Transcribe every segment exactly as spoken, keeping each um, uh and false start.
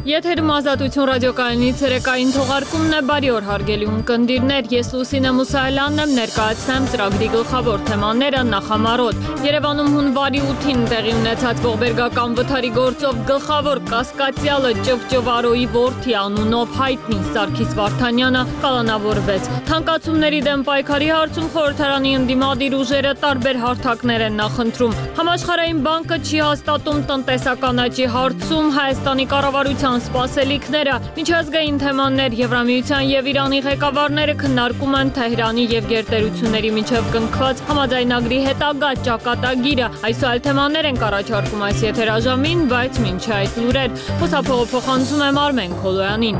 Եթերում Ազատություն ռադիոկայանի ցերեկային թողարկումն է, բարի օր հարգելի ունկնդիրներ, ես Լուսինե Մուսայելյանն եմ, ներկայացնեմ ծրագրի գլխավոր թեմաները նախամարոտ։ Երևանում հունվարի ութին տեղի ունեցած ողբերգական վթարի գործով գլխավոր կասկածյալը Ճվճվարոյի որդի անունով հայտնի Սարգիս Վարդանյանը կալանավորվեց։ Թանկացումների դեմ պայքարի հարցում խորհրդարանի ընդդիմադիր ուժերը տարբեր հարթակներ են նախընտրում։ Համաշխարհային բանկը չի հաստատում տնտեսական աճի հարցում Հայաստանի կառավարության սպասելիքները, միջազգային թեմաներ, Եվրամիության եւ Իրանի ղեկավարները քննարկում են Թեհրանի եւ գերտերությունների միջև կնքված համաձայնագրի հետագա ճակատագիրը։ Այսօր թեմաներ են առաջարկում այս եթերաժամին, բայց մինչ այդ լուրեր խոսափողը փոխանցում եմ Արմեն Քոլոյանին։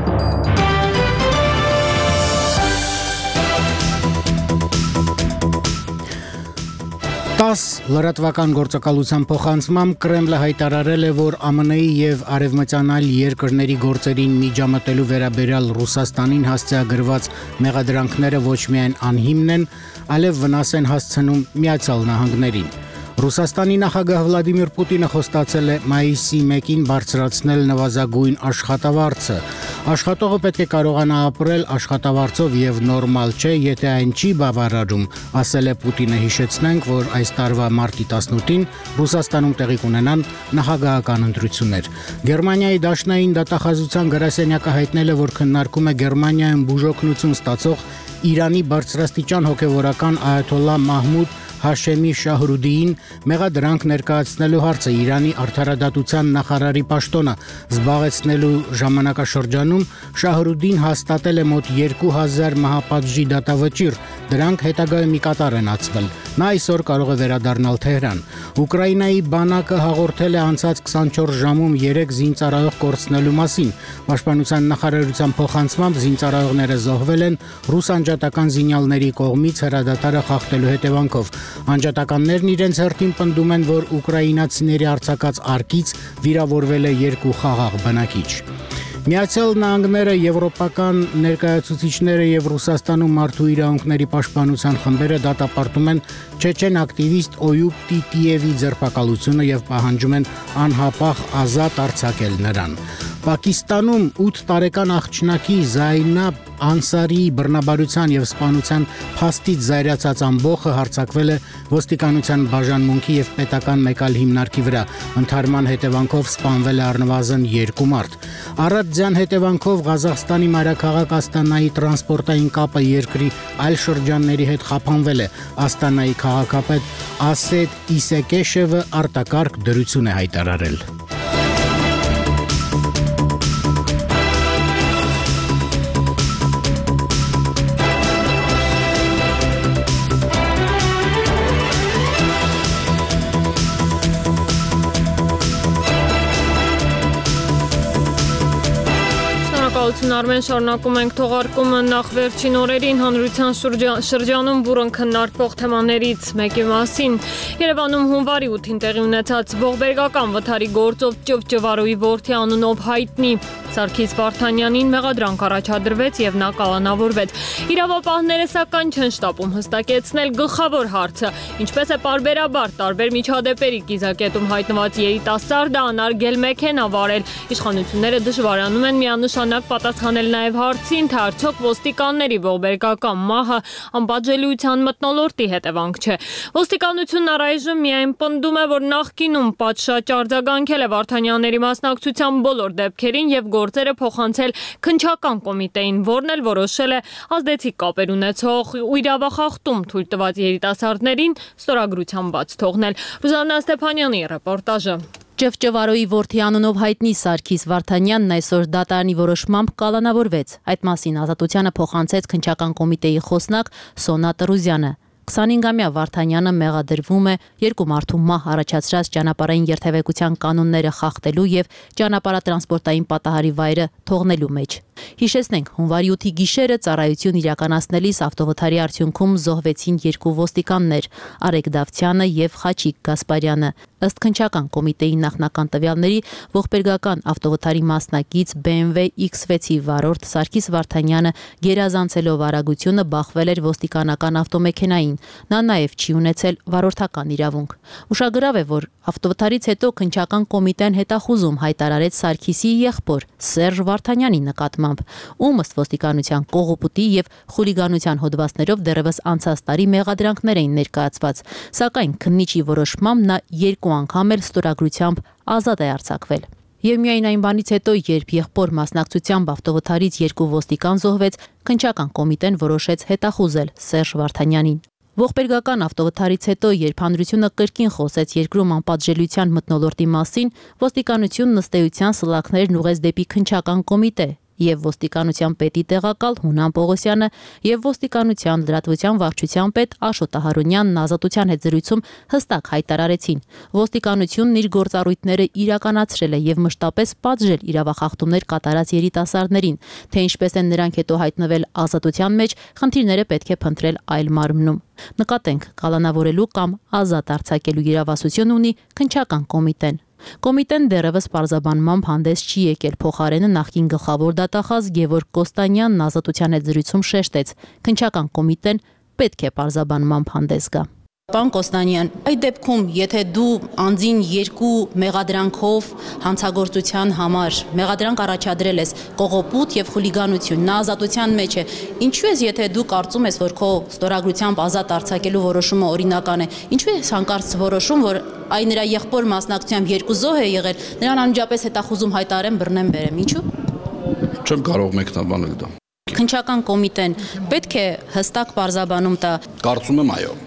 տաս լրատվական գործակալության փոխանցմամբ Կրեմլը հայտարարել է, որ ԱՄՆ -ի եւ արևմտյան այլ երկրների գործերին միջամտելու վերաբերյալ Ռուսաստանին հասցեագրված մեղադրանքները ոչ միայն անհիմն են, այլև վնաս են հասցնում Միացյալ Նահանգներին։ Ռուսաստանի նախագահ Վլադիմիր Պուտինը խոստացել է մայիսի մեկին բարձրացնել նվազագույն աշխատավարձը։ Աշխատողը պետք է կարողանա ապրել աշխատավարձով եւ նորմալ չէ, եթե այն չի բավարարում, ասել է Պուտինը։ Հիշեցնենք, որ այս տարվա մարտի տասնութին Ռուսաստանում տեղի կունենան նախագահական ընտրություններ։ Գերմանիայի դաշնային դատախազության գրասենյակը հայտնել է, որ քննարկում է Գերմանիայում բուժօգնություն ստացող Իրանի բարձրաստիճան հոգևորական այաթոլլա Մահմուդ Հաշեմի Շահրուդիին մեղադրանք ներկայացնելու հարցը։ Իրանի արդարադատության նախարարի պաշտոնը զբաղեցնելու ժամանակաշրջանում Շահրուդին հաստատել է մոտ երկու հազար մահապատժի դատավճիռ, դրանք հետագայում մի կատար են ածվել։ Նա այսօր կարող է վերադառնալ Թեհրան։ Ուկրաինայի բանակը հաղորդել է անցած քսանչորս ժամում երեք զինծառայող կորցնելու մասին։ Պաշտպանության նախարարության փոխանցմամբ զինծառայողները զոհվել են ռուս անջատական զինյալների կողմից հրադադարը խախտելու հետևանքով։ Անջատականներն իրենց հերթին պնդում են, որ ուկրաինացիների արձակած արկից վիրավորվել է երկու խաղաղ բնակիչ։ Միացյալ Նահանգները, եվրոպական ներկայացուցիչները եւ Ռուսաստանում մարդու իրավունքների պաշտպանության խմբերը դատապարտում են չեչեն ակտիվիստ Օյուբ Տիտիևի ձերբակալությունը եւ պահանջում են անհապաղ ազատ արձակել նրան։ Պակիստանում ութ տարեկան աղջնակի Զայնաբ Անսարիի բռնաբարության եւ սպանության փաստից զայրացած ամբոխը հարձակվել է ոստիկանության բաժանմունքի եւ պետական մեկ այլ հիմնարկի վրա։ Ընդհարման հետևանքով սպանվել է առնվազն երկու մարդ։ Առատձյան հետևանքով Ղազախստանի մայրաքաղաք Աստանայի տրանսպորտային կապը երկրի այլ շրջանների հետ խափանվել է։ Աստանայի քաղաքապետ Ասեդ Իսեկեշևը արտակարգ դրություն է հայտարարել։ Արմեն, շարունակում ենք թողարկումը նախ վերջին օրերին հանրության շրջանում բուռն քննարկվող թեմաներից մեկի մասին։ Երևանում հունվարի ութին տեղի ունեցած ողբերգական վթարի գործով Ճվճվարոյի որդի անունով հայտնի Սարգիս Վարդանյանին մեղադրանք առաջադրվեց եւ նա կալանավորվեց։ Իրավապահները սակայն չեն շտապում հստակեցնել գլխավոր հարցը, ինչպես է պարբերաբար տարբեր միջադեպերի կիզակետում հայտնված երիտասարդը անարգել մեքենա վարել։ Իշխանությունները դժվարանում են միանշանակ պատասխանել նաև հարցին, թե արդյոք ոստիկանների ողբերգական մահը անպատժելիության մթնոլորտի հետևանք չէ։ Ոստիկանությունն առայժմ միայն պնդում է, որ նախկինում պատշաճ արձագանքել է Վարդանյանների մասնակցության բոլոր դեպքերին եւ գործերը փոխանցել քննչական կոմիտեին, որն էլ որոշել է ազդեցիկ կապեր ունեցող ու իրավախախտում թույլ տված երիտասարդներին ստորագրության բաց թողնել։ Ռուզաննա Ստեփանյանի ռեպորտաժը։ Ճվճվարոյի որդի անունով հայտնի Սարգիս Վարդանյանն այսօր դատարանի որոշմամբ կալանավորվեց։ Այդ մասին Ազատությանը փոխանցեց քննչական կոմիտեի խոսնակ Սոնա Տրուզյանը։ քսանհինգամյա Վարդանյանը մեղադրվում է երկու մարդու մահ առաջացրած ճանապարհային երթևեկության կանոնները խախտելու եւ ճանապարհատրանսպորտային պատահարի վայրը թողնելու մեջ։ Հիշեցնենք, հունվարի ութի գիշերը ծառայություն իրականացնելիս ավտովթարի արդյունքում զոհվեցին երկու ոստիկաններ՝ Արեգ Դավթյանը եւ Խաչիկ Գասպարյանը։ Ըստ քննչական կոմիտեի նախնական տվյալների, ողբերգական ավտովթարի մասնակից B M W X վեցի վարորդ Սարգիս Վարդանյանը գերազանցելով արագությունը բախվել էր ոստիկանական ավտոմեքենային։ Նա նաև չի ունեցել վարորդական իրավունք։ Ուշագրավ է, որ ավտովթարից հետո քննչական կոմիտեն հետախուզում հայտարարեց Սարգիսի եղբոր Սերժ Վարդանյանի նկատմամբ, ում ըստ ոստիկանության կողոպուտի եւ խուլիգանության հոդվածներով դեռևս անցած տարի մեղադրանքներ էին ներկայացված, սակայն քննիչի որոշմամբ նա երկու անգամ էլ ստորագրությամբ ազատ է արձակվել։ Եվ միայն այն բանից հետո, երբ եղբոր մասնակցությամբ ավտովթարից երկու ոստիկան զոհվեց, քննչական կոմիտեն որոշեց հետախուզել Սերժ Վարդանյանին։ Ողբերգական ավտովթարից հետո, երբ հանրությունը կրկին խոսեց երկրում անպատժելիության մթնոլորտի մասին, ոստիկանությունն ըստ էության սլաքներն ուղղեց դեպի քննչական կոմիտե, եւ ոստիկանության պետի տեղակալ Հունան Պողոսյանը եւ ոստիկանության լրատվության վարչության պետ Աշոտ Ահարոնյանն ազատության հետ զրույցում հստակ հայտարարեցին. ոստիկանությունն իր գործառույթները իրականացրել է եւ մշտապես պատժել իրավախախտումներ կատարած երիտասարդներին, թե ինչպես են նրանք հետո հայտնվել ազատության մեջ, խնդիրները պետք է փնտրել այլ մարմնում։ Նկատենք, կալանավորելու կամ ազատ արձակելու իրավասություն ունի քննչական կոմիտեն։ Կոմիտեն դեռևս պարզաբանմամբ հանդես չի եկել, փոխարենը նախկին գլխավոր դատախազ Գևորգ Կոստանյանն ազատության հետ զրույցում շեշտեց. քննչական կոմիտեն պետք է պարզաբանմամբ հանդես գա։ Պարոն Կոստանյան, այդ դեպքում, եթե դու անձին երկու մեղադրանքով հանցագործության համար մեղադրանք առաջադրել ես կողոպուտ եւ խուլիգանություն, նա ազատության մեջ է, ինչու ես, եթե դու կարծում ես, որ քո ստորագրությամբ ազատ արձակելու որոշումը օրինական է, ինչու ես հանկարծ որոշում, որ այ նրա եղբոր մասնակցությամբ երկու զոհ է եղել, նրան անմիջապես հետախուզում հայտարարեմ, բռնեմ բերեմ, ինչու։ Չեմ կարող մեկնաբանել դա։ Քննչական կոմիտեն պետք է հստակ պարզաբանում տա։ Կարծում եմ այո։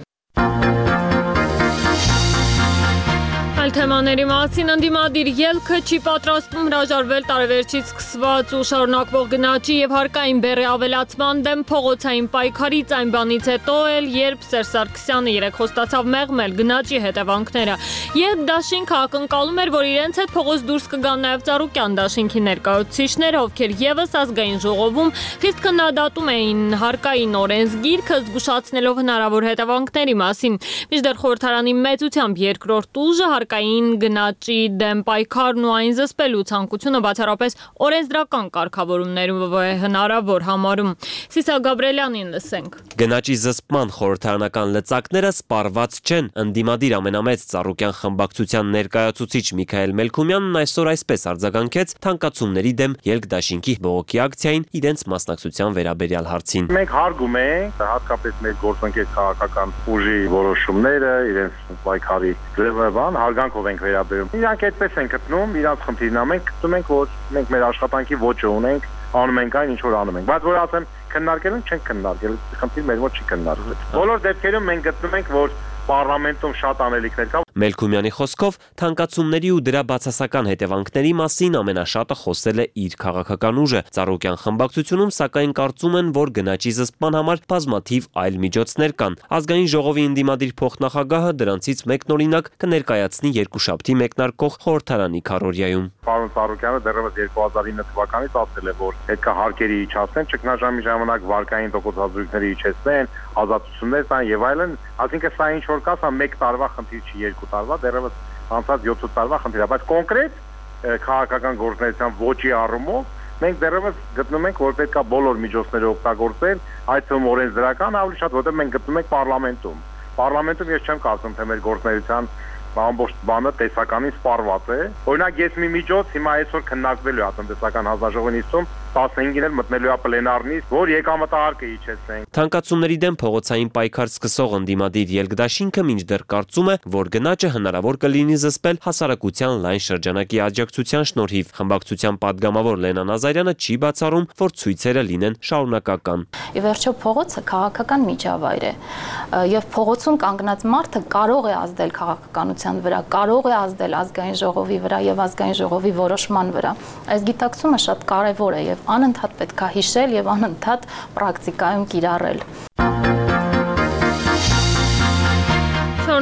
Այլ թեմաների մասին ընդդիմադիր ելքը չի պատրաստվում հրաժարվել տարեվերջից սկսված ու շարունակվող գնաճի եւ հարկային բեռի ավելացման դեմ փողոցային պայքարից, այն բանից հետո էլ, երբ Սերժ Սարգսյանը երեկ խոստացավ մեղմել գնաճի հետևանքները, եւ դաշինքը ակնկալում էր, որ իրենց հետ փողոց դուրս կգան նաեւ Ծառուկյան դաշինքի ներկայացուցիչները, ովքեր եւս ազգային ժողովում խիստ քննադատում էին հարկային օրենսգիրքը, զգուշացնելով հնարավոր հետևանքների մասին։ Մինչդեռ խորհրդարանի մեծությամբ երկրորդ ուժը հարկային գնաճի դեմ պայքարն ու այն զսպելու ցանկությունը բացառապես օրենսդրական կարգավորումներով է հնարավոր համարում։ Սիսա Գաբրելյանին լսենք։ Գնաճի զսպման խորհրդարանական լծակները սպառված չեն։ Ընդդիմադիր ամենամեծ Ծառուկյան խմբակցության ներկայացուցիչ Միքայել Մելքումյանն այսօր այսպես արձագանքեց թանկացումների դեմ ելք-դաշինքի բողոքի ակցիային իրենց մասնակցության վերաբերյալ հարցին։ Մենք հարգում ենք հատկապես մեր գործընկեր քաղաքական ուժի որոշումները, իրենց պայքարի ձևը, հարգանքով ենք վերաբերում։ Իրանք այդպես են գտնում, իրանք խնդիրն է, մենք գտնում ենք, որ մենք մեր աշխատանքի ոճը ունենք, անում ենք այն, ինչ որ անում ենք։ Բայց որ ասեմ, քննարկել են, չենք քննարկել, խնդիր մեր մոտ չի քննարկվել։ Բոլոր դեպքերում մենք գտնում ենք, որ պարլամենտում շատ անելիքներ կա։ Մելքումյանի խոսքով թանկացումների ու դրա բացասական հետևանքների մասին ամենաշատը խոսել է իր քաղաքական ուժը։ Ծառուկյան խմբակցությունում սակայն կարծում են, որ գնաճի զսպման համար բազմաթիվ այլ միջոցներ կան։ Ազգային ժողովի ընդդիմադիր փոխնախագահը դրանցից մեկն օրինակ կներկայացնի երկուշաբթի մեկնարկող խորհրդարանի քարոզիայում։ Պարոն Ծառուկյանը դեռևս երկու հազար ինը թվականից ասել է, որ պետք է հարկերի իջացնեն, ճգնաժամի ժամանակ վարկային տոկոսազրույցները իջեցնեն, ազատություններ տան եւ այլն, այսինքն սա ինչ որ կա, սա մեկ տարվա խնդիր չի, երկու տարվա, դեռևս անցած յոթ տարվա խնդիր է, բայց կոնկրետ քաղաքական գործունեության ոճի առումով մենք դեռևս գտնում ենք, որ պետք է բոլոր միջոցները օգտագործել, այդ թվում օրենսդրական, ավելի շատ, որտեղ մենք գտնում ենք պարլամենտում։ Պարլամենտում ես չեմ կարծում, թե մեր գործունեության ամբողջ բանը տեսականին սպառված է։ Օրինակ ես մի միջոց հիմա այսօր քննարկվելու է տնտեսական հանձնաժողովի նիստում տասնհինգին էլ մտնելու է պլենարնից, որ եկամտահարկը իջեցնենք։ Թանկացումների դեմ փողոցային պայքար սկսող ընդդիմադիր ելք-դաշինքը մինչդեռ կարծում է, որ գնաճը հնարավոր կլինի զսպել հասարակության լայն շրջանակի աջակցության շնորհիվ։ Խմբակցության падգամավոր Լենա Նազարյանը չի բացառում, որ ցույցերը լինեն շարունակական։ Ի վերջո փողոցը քաղաքական միջավայր է, եւ փողոցում կանգնած մարդը կարող է ազդել քաղաքականության վրա, կարող է ազդել ազգային ժողովի վրա եւ ազգային ժողովի որոշման վրա։ Այս գիտակցումը շատ կարեւոր է եւ անընդհատ պետք է հիշել եւ անընդհատ պրակտիկայում կիրառել։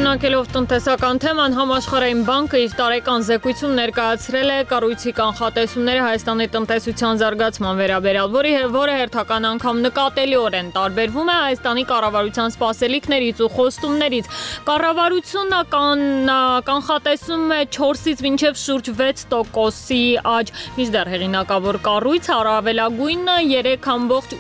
Շարունակելով տնտեսական թեման, Համաշխարհային բանկը իր տարեկան զեկույցում ներկայացրել է կառույցի կանխատեսումները Հայաստանի տնտեսության զարգացման վերաբերյալ, որի որը հերթական անգամ նկատելիորեն տարբերվում է Հայաստանի կառավարության սպասելիքներից ու խոստումներից։ Կառավարությունը կան, կանխատեսում է չորսից մինչև շուրջ վեց տոկոսի աճ, մինչդեռ հեղինակավոր կառույցը առավելագույնը երեք կόμma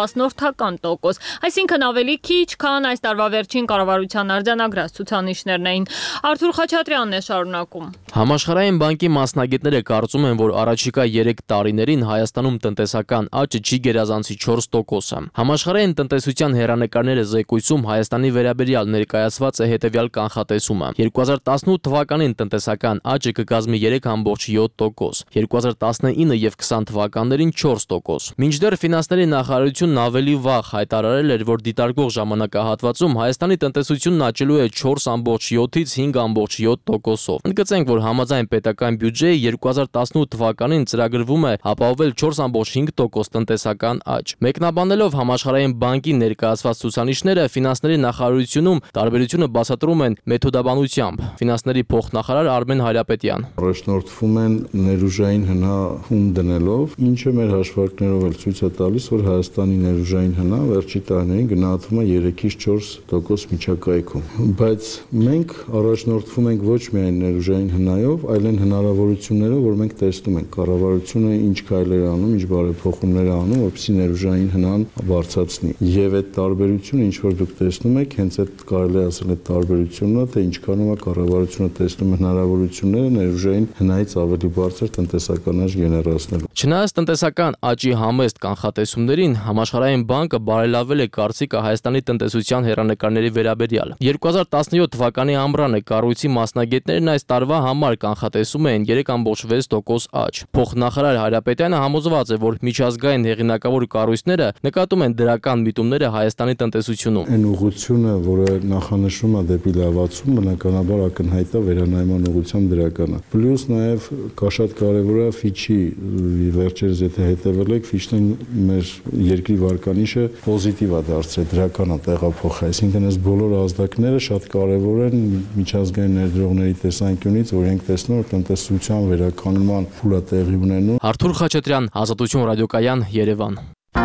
ութ տոկոս, այսինքն ավելի քիչ, քան այս տարվա վերջին կառավարության արձանագրած ցուցանիշներն էին։ Արթուր Խաչատրյանն է շարունակում։ Համաշխարհային բանկի մասնագետները կարծում են, որ առաջիկա երեք տարիներին Հայաստանում տնտեսական աճը չի գերազանցի չորս տոկոսը։ Համաշխարհային տնտեսության հեռանկարները զեկույցում Հայաստանի վերաբերյալ ներկայացված է հետևյալ կանխատեսումը. երկու հազար տասնութ թվականին տնտեսական աճը կկազմի երեք կόμma յոթ տոկոս, երկու հազար տասնինը եւ քսան թվականներին չորս տոկոս։ Մինչդեռ ֆինանսների նախարարությունն ավելի վաղ հայտարարել էր, որ դիտարկող ժամանակահատվածում Հայաստանի տնտեսությունն աճելու է չորս կόμma յոթից հինգ կόμma յոթ տոկոսով։ Ընդգծենք, որ համաձայն պետական բյուջեի երկու հազար տասնութ թվականին ծրագրվում է ապահովել չորս կόμma հինգ տոկոս տնտեսական աճ։ Մեկնաբանելով Համաշխարհային բանկի ներկայացված ցուցանիշները, ֆինանսների նախարարությունում տարբերությունը բացատրում են մեթոդաբանությամբ։ Ֆինանսների փոխնախարար Արմեն Հայրապետյան. Առաջնորդվում են ներուժային հնահում դնելով, ինչը մեր հաշվարկներով էլ ցույց է տալիս, որ Հայաստանի ներուժային հնա վերջի տարիներին գնահատվում է երեքից չորս տոկոս միջակայքում։ Բայց մենք առաջնորդվում ենք ոչ միայն ներուժային հնայով, այլ այն հնարավորություններով, որ մենք տեսնում ենք կառավարությունը ինչ քայլեր է անում, ինչ բարեփոխումներ է անում, որպեսզի ներուժային հնան բարձրացնի։ Եվ այդ տարբերությունը, ինչ որ դուք տեսնում եք, հենց այդ կարելի է ասել այդ տարբերությունն է, թե ինչքանով է կառավարությունը տեսնում հնարավորությունները ներուժային հնայից ավելի բարձր տնտեսական աճ գեներացնելու։ Չնայած տնտեսական աճի համեստ կանխատեսումներին, Համաշխարհային բանկը բարելավել է կարծիքը Հայաստանի տնտեսության հեռանկարների վերաբերյալ։ երկու հազար տասնյոթ թվականի ամռանը կառույցի մասնագետներն այս տարվա համար կանխատեսում էին երեք կόμma վեց տոկոս աճ։ Փոխնախարար Հայրապետյանը համոզված է, որ միջազգային հեղինակավոր կառույցները նկատում են դրական միտումները Հայաստանի տնտեսությունում։ Այն ուղղությունը, որը նախանշվում է դեպի լավացում, բնականաբար ակնհայտ է վերանայման ուղղությամբ դրականը։ Պլյուս նաև կա շատ կարևոր է Ֆիչի վերջերս եթե հետևել եք, Ֆիչն մեր երկրի վարկանիշը պոզիտիվ է դարձրել, դրական է տեղափոխել։ Այսինքն այս բոլոր ազդակները շատ կարևոր են միջազգային ներդրողների տեսանկյունից, որ ենք տեսնում, որ տնտեսության վերականգնման փուլը տեղի ունենում։ Արթուր Խաչատրյան, Ազատություն ռադիոկայան, Երևան։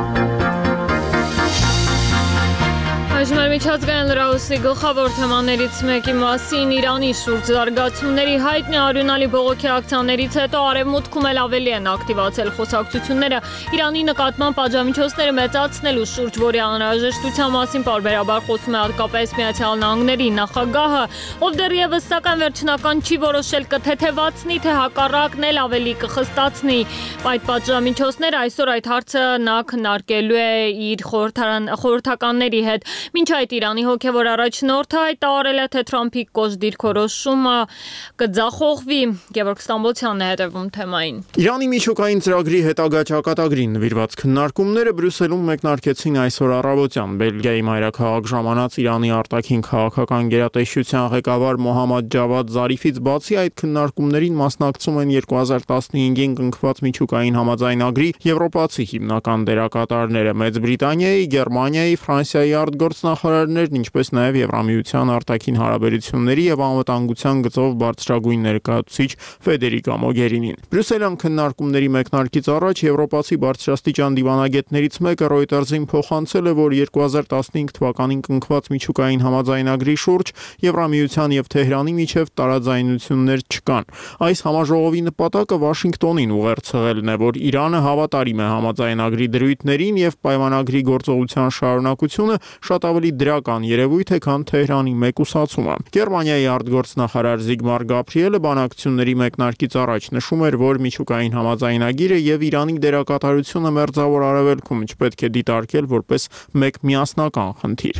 Այժմ միջազգային լրահոսի գլխավոր թեմաներից մեկի մասին Իրանի շուրջ զարգացումների հայտնի արյունալի բողոքի ակցիաներից հետո Արևմուտքում էլ ավելի են ակտիվացել խոսակցությունները Իրանի նկատմամբ պատժամիջոցները մեծացնելու շուրջ, որի անհրաժեշտության մասին պարբերաբար խոսում է հատկապես Միացյալ Նահանգների նախագահը, ով դեռևս սակայն վերջնական չի որոշել կթեթևացնի, թե հակառակն էլ ավելի կխստացնի այդ պատժամիջոցները։ Այսօր այդ հարցը նա քննարկելու է իր խորհրդականների հետ։ Մինչ այդ Իրանի հոգևոր առաջնորդը հայտարարել է, թե Թրամփի կոշտ դիրքորոշումը կձախողվի։ Գևորգ Ստամբոլցյանն է հետևում թեմային։ Իրանի միջուկային ծրագրի հետագա ճակատագրին նվիրված քննարկումները Բրյուսելում մեկնարկեցին այսօր առավոտյան։ Բելգիայի մայրաքաղաք ժամանած Իրանի արտաքին քաղաքական գերատեսչության ղեկավար Մոհամմադ Ջավադ Զարիֆից բացի այդ քննարկումներին մասնակցում են երկու հազար տասնհինգին կնքված միջուկային համաձայնագրի եվրոպացի հիմնական դերակատարները՝ Մեծ Բրիտանիայի, Գերմանիայի, Ֆրանսիայի արտգործնախարարներն, ինչպես նաև Եվրամիության արտաքին հարաբերությունների եւ անվտանգության գծով բարձրագույն ներկայացուցիչ Ֆեդերիկա Մոգերինին։ Բրյուսելյան քննարկումների մեկնարկից առաջ եվրոպացի բարձրաստիճան դիվանագետներից մեկը Reuters-ին փոխանցել է, որ երկու հազար տասնհինգ թվականին կնքված միջուկային համաձայնագրի շուրջ Եվրամիության եւ Թեհրանի միջև տարաձայնություններ չկան։ Այս համաժողովի նպատակը Վաշինգտոնին ուղերձելն է, որ Իրանը հավատարիմ է համաձայնագրի դրույթներին եւ պայմանագրի գործողության շարունակությունը շատ ավելի դրական երևույթ է, քան Թեհրանի մեկուսացումը։ Գերմանիայի արտգործնախարար Զիգմար Գաբրիելը բանակցությունների մեկնարկից առաջ նշում էր, որ միջուկային համաձայնագիրը եւ Իրանի դերակատարությունը Մերձավոր Արևելքում չպետք է դիտարկել որպես մեկ միասնական խնդիր։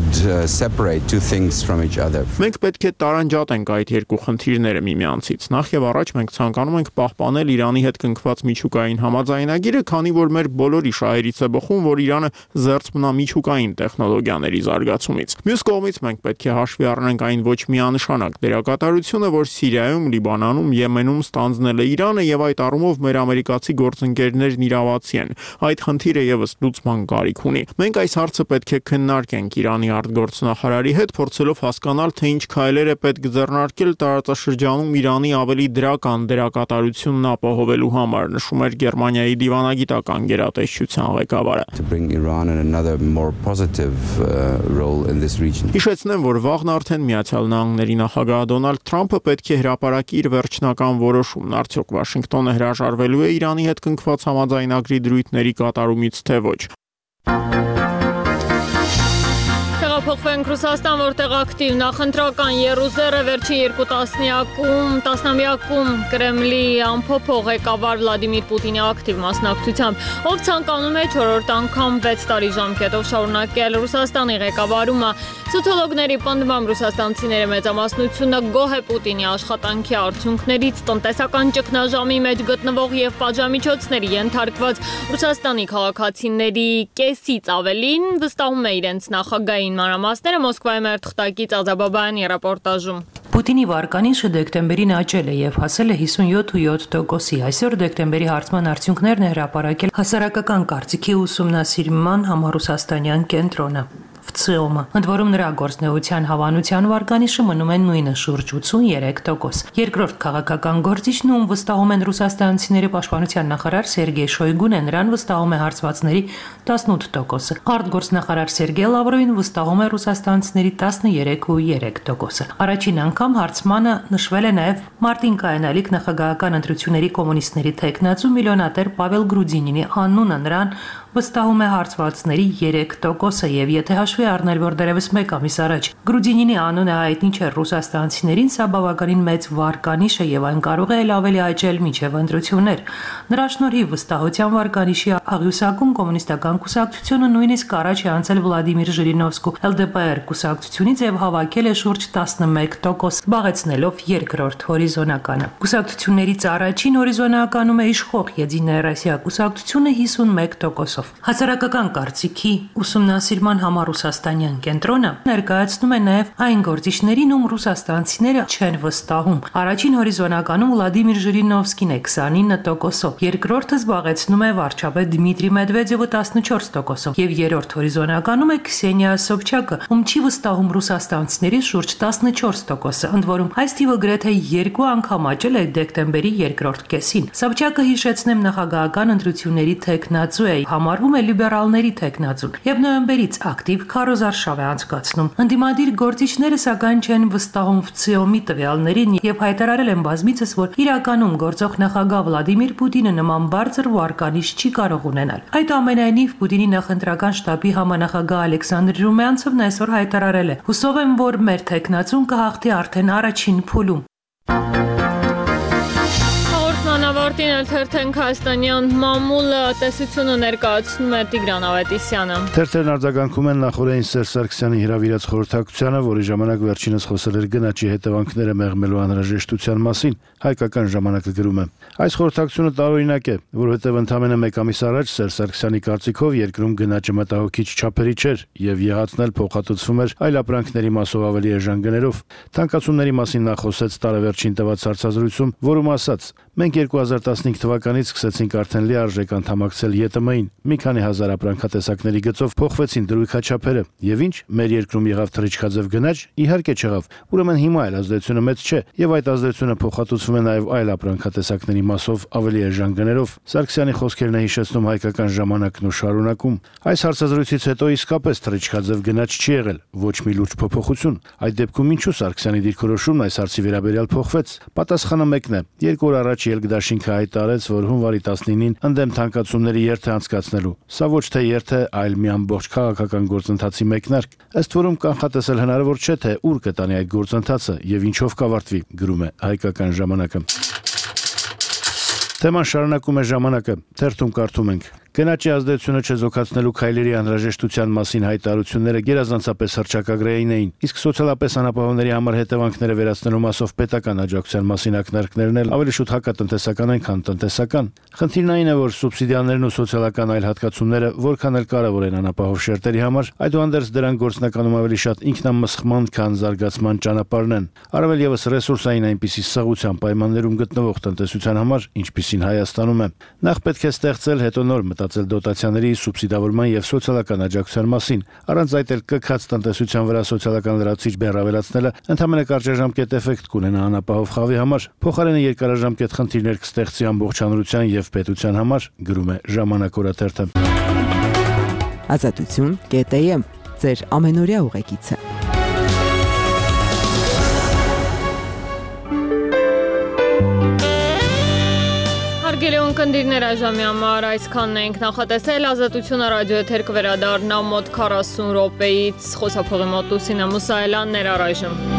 Մենք պետք է տարանջատենք այդ երկու խնդիրները միմյանցից։ Նախ եւ առաջ մենք ցանկանում ենք պահպանել Իրանի հետ կնքված միջուկային համաձայնագիրը, քանի որ մեր բոլորի շահերից է բխում, որ Իրանը զերծ մնա միջուկային տեխնոլոգիաների զարգացումից։ Մյուս կողմից մենք պետք է հաշվի առնենք այն ոչ միանշանակ դերակատարությունը, որ Սիրիայում, Լիբանանում, Եմենում ստանձնել է Իրանը եւ այդ առումով մեր ամերիկացի գործընկերներն իրավացի են։ Այդ խնդիրը եւս լուծման կարիք ունի։ Մենք այս հարցը պետք է քննարկենք Իրանի արտգործնախարարի հետ, փորձելով հասկանալ, թե ինչ քայլեր է պետք ձեռնարկել տարածաշրջանում Իրանի ավելի դրական դերակատարությունն ապահովելու համար, նշում էր Գերմանիայի դիվանագիտական գերատեսչության ղեկավարը։ Հիշեցնեմ, որ վաղն արդեն Միացյալ Նահանգների նախագահ Դոնալդ Թրամփը պետք է հրապարակի իր վերջնական որոշումն, արդյոք Վաշինգտոնը հրաժարվելու է Իրանի հետ կնքված համաձայնագրի դրույթների կատարումից, թե ոչ։ Փոխվենք Ռուսաստան, որտեղ ակտիվ նախընտրական եռուզերը վերջին երկու տասնյակում, տասնամյակում Կրեմլի ամփոփող ղեկավար Վլադիմիր Պուտինի ակտիվ մասնակցությամբ, ով ցանկանում է չորրորդ անգամ վեց տարի ժամկետով շարունակել Ռուսաստանի ղեկավարումը, սոցիոլոգների պնդմամբ ռուսաստանցիների մեծամասնությունը գոհ է Պուտինի աշխատանքի արդյունքներից, տնտեսական ճգնաժամի մեջ գտնվող եւ պատժամիջոցների ենթարկված Ռուսաստանի քաղաքացիների կեսից ավելին վստահում է իրենց նախագահին։ Մանրամասները Մոսկվայի մեր թղթակից Ազաբաբայանի ռեպորտաժում։ Պուտինի վարկանիշը դեկտեմբերին աճել է եւ հասել է հիսունյոթ կόμμα յոթ տոկոսի։ Այսօր դեկտեմբերի հարցման արդյունքներն է հրապարակել հասարակական կարծիքի ուսումնասիրման համառուսաստանյան կենտրոնը։ Վցիոմը, ընդ որում նրա գործնեության հավանության վարկանիշը մնում է նույնը շուրջ ութսուներեք տոկոս։ Երկրորդ քաղաքական գործիչն ում վստահում են ռուսաստանցիների պաշտպանության նախարար Սերգեյ Շոյգուն է, նրան վստահում է հարցվածների տասնութ տոկոսը։ Արտգործնախարար Սերգեյ Լավրովին վստահում է ռուսաստանցիների տասներեք կόμμα երեք տոկոսը։ Առաջին անգամ հարցմանը նշվել է նաև մարտին կայանալիք նախագահական ընտրությունների կոմունիստների թեկնածու միլիոնատեր Պավել Գրուդինինի անունը, նրան վստահում է հարցվածների երեք տոկոսը եւ եթե հաշվի առնել, որ դեռևս մեկ ամիս առաջ Գրուդինինի անունը հայտնի չէր ռուսաստանցիներին, սա բավականին մեծ վարկանիշ է եւ այն կարող է ավելի աճել մինչեւ ընտրություններ։ Նրա շնորհիվ վստահության վարկանիշի աղյուսակում կոմունիստական կուսակցությունը նույնիսկ առաջ է անցել Վլադիմիր Ժիրինովսկու Էլ Դե Պե Էր կուսակցությունից եւ հավաքել է շուրջ տասնմեկ տոկոս, զբաղեցնելով երկրորդ հորիզոնականը։ Կուսակցություններից առաջին հորիզոնականում է իշխող Եդինայա Ռոսիա կուսակցությունը հիսունմեկ տոկոսով։ Հասարակական կարծիքի ուսումնասիրման համառուսաստանյան կենտրոնը ներկայացնում է նաև այն գործիչներին, ում ռուսաստանցիները չեն վստահում։ Առաջին հորիզոնականում Վլադիմիր Ժիրինովսկին է քսանինը տոկոսով, երկրորդը զբաղեցնում է վարչապետ Դմիտրի Մեդվեդևը տասնչորս տոկոսով եւ երրորդ հորիզոնականում է Քսենիա Սոբչակը, ում չի վստահում ռուսաստանցիների շուրջ տասնչորս տոկոսը, ընդ որում այս թիվը գրեթե երկու անգամ աճել է դեկտեմբերի երկրորդ կեսին։ Սոբչակը, հիշեցնեմ, նախագահական ընտրությունների թեկնածու է, համարվում է լիբերալների թեկնածուն եւ նոյեմբերից ակտիվ քարոզարշավ է անցկացնում։ Ընդդիմադիր գործիչները սակայն չեն վստահում Վցիոմի տվյալներին եւ հայտարարել են բազմիցս, որ իրականում գործող նախագահ Վլադիմիր Պուտինը նման բարձր վարկանիշ չի կարող ունենալ։ Այդ ամենայնիվ Պուտինի նախընտրական շտաբի համանախագահ Ալեքսանդր Ռումյանցովն այսօր հայտարարել է. «Հուսով եմ, որ մեր թեկնածուն կհաղթի արդեն առաջին փուլում»։ Ավարտին էլ թերթենք հայաստանյան մամուլը տեսությունը ներկայացնում է Տիգրան Ավետիսյանը։ Թերթերն արձագանքում են նախորդին Սերժ Սարգսյանի հրավիրած խորհրդակցությանը, որի ժամանակ վերջինս խոսել էր գնաճի հետևանքները մեղմելու անհրաժեշտության մասին։ Հայկական ժամանակը գրում է. Այս խորհրդակցությունը տարօրինակ է, որովհետև ընդամենը մեկ ամիս առաջ Սերժ Սարգսյանի կարծիքով երկրում գնաճը մտահոգիչ չափերի չէր եւ եղածն էլ փոխհատուցվում էր այլ ապրանքների մասով ավելի էժան գներով։ Թանկացումների մասին նա խոսեց տարեվերջին տված հարցազրույցում, որում ասաց. «Մենք երկու հազար տասնհինգ թվականից սկսեցինք արդեն լիարժեք անդամակցել ԵՏՄ-ին, մի քանի հազար ապրանքատեսակների գծով փոխվեցին դրույքաչափերը, եւ ինչ, մեր երկրում եղավ թռիչքաձև գնաճ, իհարկե չեղավ, ուրեմն հիմա էլ ազդեցությունը մեծ չէ, եւ այդ ազդեցությունը փոխհատուցվում է նաեւ այլ ապրանքատեսակների մասով ավելի էժան գներով»։ Սարգսյանի խոսքերն է հիշեցնում Հայկական ժամանակն ու շարունակում. «Այս հարցազրույցից հետո իսկապես թռիչքաձև գնաճ չի եղել, ոչ մի լուրջ փոփոխություն։ Այդ դեպքում ինչու Սարգսյանի դիրքորոշումն այս հարցի վերաբերյալ փոխվեց։ Պատասխանը մեկն է. երկու օր առաջ Ելք-Դաշինքը հայտարարեց, որ հունվարի տասնինին ընդդեմ թանկացումների երթ է անցկացնելու։ Սա ոչ թե երթ է, այլ մի ամբողջ քաղաքական գործընթացի մեկնարկ։ Ըստ որում կանխատեսել հնարավոր չէ, թե ուր կտանի այդ գործընթացը եւ ինչով կավարտվի», գրում է Հայկական ժամանակը։ Թեման շարունակում է ժամանակը, թերթում կարդում ենք. Գնաճի ազդեցությունը չեզոքացնելու քայլերի անհրաժեշտության մասին հայտարարությունները գերազանցապես հռչակագրային էին, իսկ սոցիալապես անապահովների համար հետևանքները վերացնելու մասով պետական աջակցության մասին ակնարկներն էլ ավելի շուտ հակատնտեսական են, քան տնտեսական։ Խնդիրն այն է, որ սուբսիդիաներն ու սոցիալական այլ հատկացումները որքան էլ կարևոր են անապահով շերտերի համար, այդուհանդերձ դրանք գործնականում ավելի շատ ինքնամսխման, քան զարգացման ճանապարհն են։ Առավել եւս ռեսուրսային այնպիսի սղության պայմաններում գտնվող տնտեսության համար, ինչպիսին Հայաստանում է։ Նախ պետք է ստեղծել, հետո նոր մտածել դոտացիաների, սուբսիդավորման եւ սոցիալական աջակցության մասին։ Առանց այդ էլ կքած տնտեսության վրա սոցիալական լրացուցիչ բեռ ավելացնելը ընդհանրապես կարճաժամկետ էֆեկտ կունենա անապահով խավի համար։ Փոխարենը երկարաժամկետ խնդիրներ կստեղծի ամբողջանության եւ պետության համար, գրում է Ժամանակ օրաթերթը։ Ազատություն կետ եմ ձեր ամենօրյա ուղեկիցը։ Հարգելի ունկնդիրներ, այժմի համար այսքանն ենք նախատեսել։ Ազատությունը ռադիոեթեր կվերադառնա մոտ քառասուն րոպեից, խոսափողի մոտ Լուսինե Մուսայելյանն էր առայժմ։